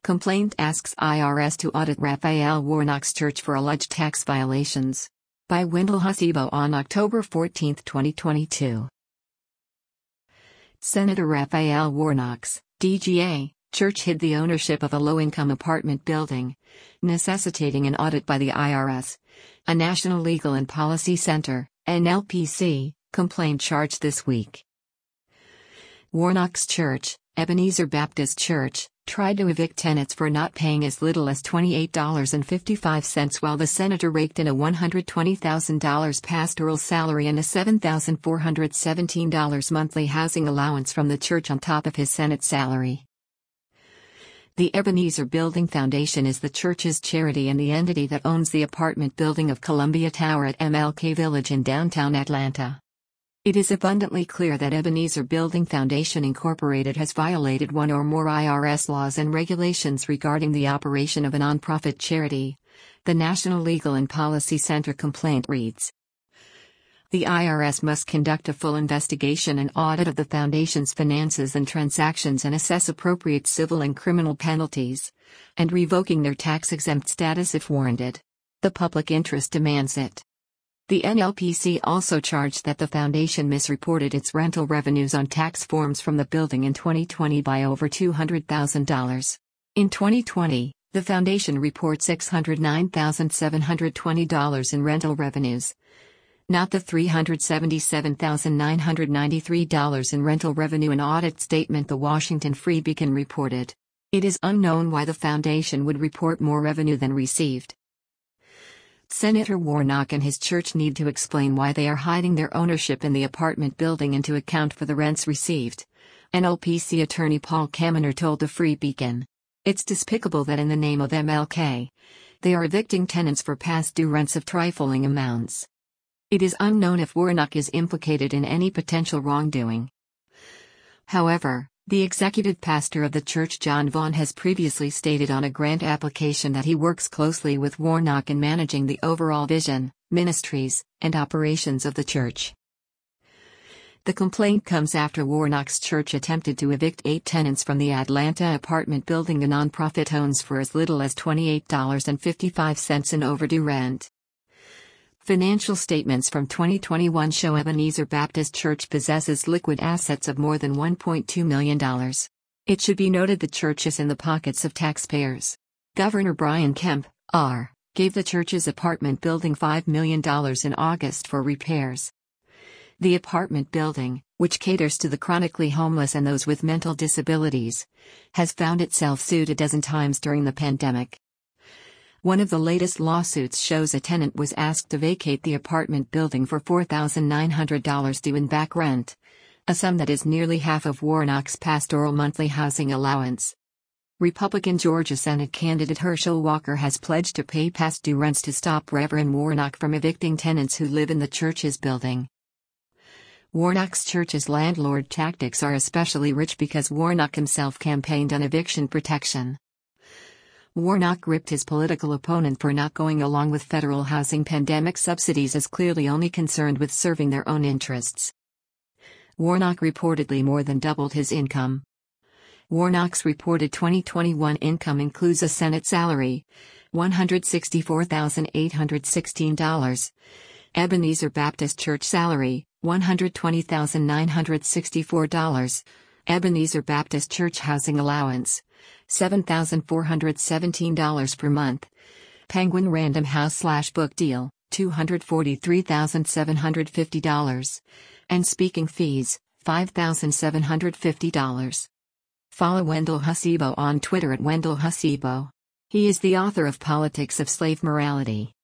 Complaint asks IRS to audit Raphael Warnock's church for alleged tax violations. By Wendell Husibo on October 14, 2022. Senator Raphael Warnock's DGA church hid the ownership of a low-income apartment building, necessitating an audit by the IRS. A National Legal and Policy Center, NLPC, complaint charged this week. Warnock's church, Ebenezer Baptist Church, tried to evict tenants for not paying as little as $28.55 while the senator raked in a $120,000 pastoral salary and a $7,417 monthly housing allowance from the church on top of his Senate salary. The Ebenezer Building Foundation is the church's charity and the entity that owns the apartment building of Columbia Tower at MLK Village in downtown Atlanta. It is abundantly clear that Ebenezer Building Foundation Incorporated has violated one or more IRS laws and regulations regarding the operation of a nonprofit charity. The National Legal and Policy Center complaint reads: the IRS must conduct a full investigation and audit of the foundation's finances and transactions and assess appropriate civil and criminal penalties, and revoking their tax-exempt status if warranted. The public interest demands it. The NLPC also charged that the foundation misreported its rental revenues on tax forms from the building in 2020 by over $200,000. In 2020, the foundation reports $609,720 in rental revenues, not the $377,993 in rental revenue an audit statement the Washington Free Beacon reported. It is unknown why the foundation would report more revenue than received. Senator Warnock and his church need to explain why they are hiding their ownership in the apartment building and to account for the rents received. NLPC attorney Paul Kaminer told the Free Beacon. It's despicable that in the name of MLK, they are evicting tenants for past due rents of trifling amounts. It is unknown if Warnock is implicated in any potential wrongdoing. However, the executive pastor of the church, John Vaughn, has previously stated on a grant application that he works closely with Warnock in managing the overall vision, ministries, and operations of the church. The complaint comes after Warnock's church attempted to evict 8 tenants from the Atlanta apartment building the nonprofit owns for as little as $28.55 in overdue rent. Financial statements from 2021 show Ebenezer Baptist Church possesses liquid assets of more than $1.2 million. It should be noted the church is in the pockets of taxpayers. Governor Brian Kemp, R., gave the church's apartment building $5 million in August for repairs. The apartment building, which caters to the chronically homeless and those with mental disabilities, has found itself sued a dozen times during the pandemic. One of the latest lawsuits shows a tenant was asked to vacate the apartment building for $4,900 due in back rent, a sum that is nearly half of Warnock's pastoral monthly housing allowance. Republican Georgia Senate candidate Herschel Walker has pledged to pay past due rents to stop Reverend Warnock from evicting tenants who live in the church's building. Warnock's church's landlord tactics are especially rich because Warnock himself campaigned on eviction protection. Warnock ripped his political opponent for not going along with federal housing pandemic subsidies as clearly only concerned with serving their own interests. Warnock reportedly more than doubled his income. Warnock's reported 2021 income includes a Senate salary, $164,816, Ebenezer Baptist Church salary, $120,964, Ebenezer Baptist Church housing allowance, $7,417 per month. Penguin Random House/book deal, $243,750. And speaking fees, $5,750. Follow Wendell Husibo on Twitter at Wendell Husibo. He is the author of Politics of Slave Morality.